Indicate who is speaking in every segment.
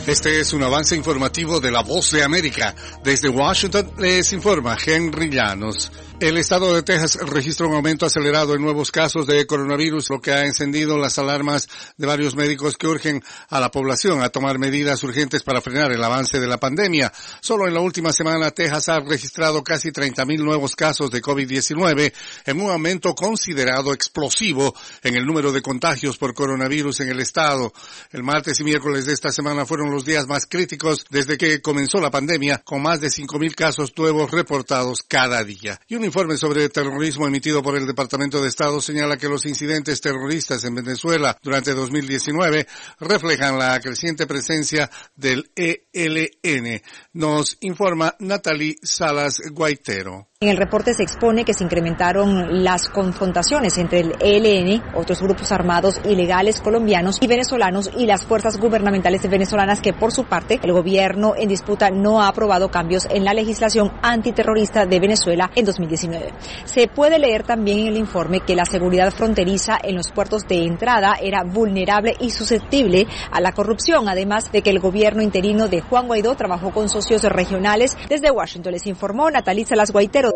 Speaker 1: Este es un avance informativo de La Voz de América. Desde Washington les informa Henry Llanos. El estado de Texas registra un aumento acelerado en nuevos casos de coronavirus, lo que ha encendido las alarmas de varios médicos que urgen a la población a tomar medidas urgentes para frenar el avance de la pandemia. Solo en la última semana, Texas ha registrado casi 30,000 nuevos casos de COVID-19, en un aumento considerado explosivo en el número de contagios por coronavirus en el estado. El martes y miércoles de esta semana fueron los días más críticos desde que comenzó la pandemia, con más de 5,000 casos nuevos reportados cada día. Y un informe sobre terrorismo emitido por el Departamento de Estado señala que los incidentes terroristas en Venezuela durante 2019 reflejan la creciente presencia del ELN. Nos informa Natalie Salas Guaitero.
Speaker 2: En el reporte se expone que se incrementaron las confrontaciones entre el ELN, otros grupos armados ilegales colombianos y venezolanos, y las fuerzas gubernamentales venezolanas, que por su parte el gobierno en disputa no ha aprobado cambios en la legislación antiterrorista de Venezuela en 2019. Se puede leer también en el informe que la seguridad fronteriza en los puertos de entrada era vulnerable y susceptible a la corrupción, además de que el gobierno interino de Juan Guaidó trabajó con socios regionales. Desde Washington les informó Natalie Salas Guaitero.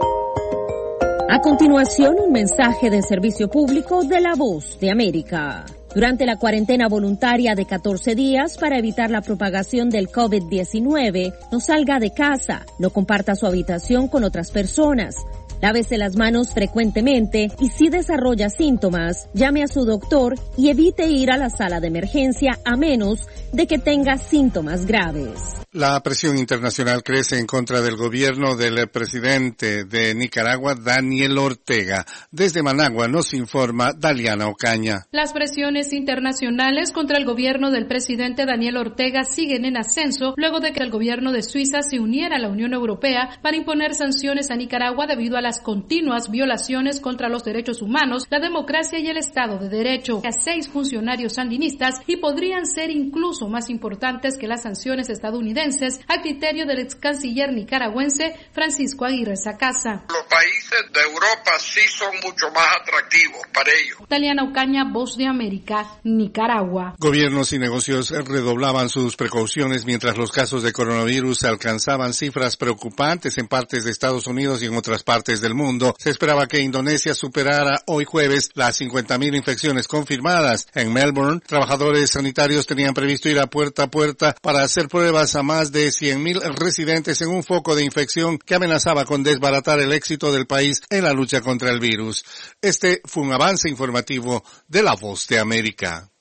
Speaker 3: A continuación, un mensaje de servicio público de La Voz de América. Durante la cuarentena voluntaria de 14 días para evitar la propagación del COVID-19, no salga de casa, no comparta su habitación con otras personas. Lávese las manos frecuentemente y si desarrolla síntomas, llame a su doctor y evite ir a la sala de emergencia a menos de que tenga síntomas graves.
Speaker 1: La presión internacional crece en contra del gobierno del presidente de Nicaragua, Daniel Ortega. Desde Managua nos informa Daliana Ocaña.
Speaker 4: Las presiones internacionales contra el gobierno del presidente Daniel Ortega siguen en ascenso luego de que el gobierno de Suiza se uniera a la Unión Europea para imponer sanciones a Nicaragua debido a las continuas violaciones contra los derechos humanos, la democracia y el Estado de Derecho. A 6 funcionarios sandinistas y podrían ser incluso más importantes que las sanciones estadounidenses, a criterio del ex canciller nicaragüense Francisco Aguirre Sacasa.
Speaker 5: Los países de Europa sí son mucho más atractivos para ellos.
Speaker 4: Daliana Ocaña, Voz de América, Nicaragua.
Speaker 1: Gobiernos y negocios redoblaban sus precauciones mientras los casos de coronavirus alcanzaban cifras preocupantes en partes de Estados Unidos y en otras partes del mundo. Se esperaba que Indonesia superara hoy jueves las 50,000 infecciones confirmadas. En Melbourne, trabajadores sanitarios tenían previsto ir a puerta para hacer pruebas a más de 100,000 residentes en un foco de infección que amenazaba con desbaratar el éxito del país en la lucha contra el virus. Este fue un avance informativo de La Voz de América.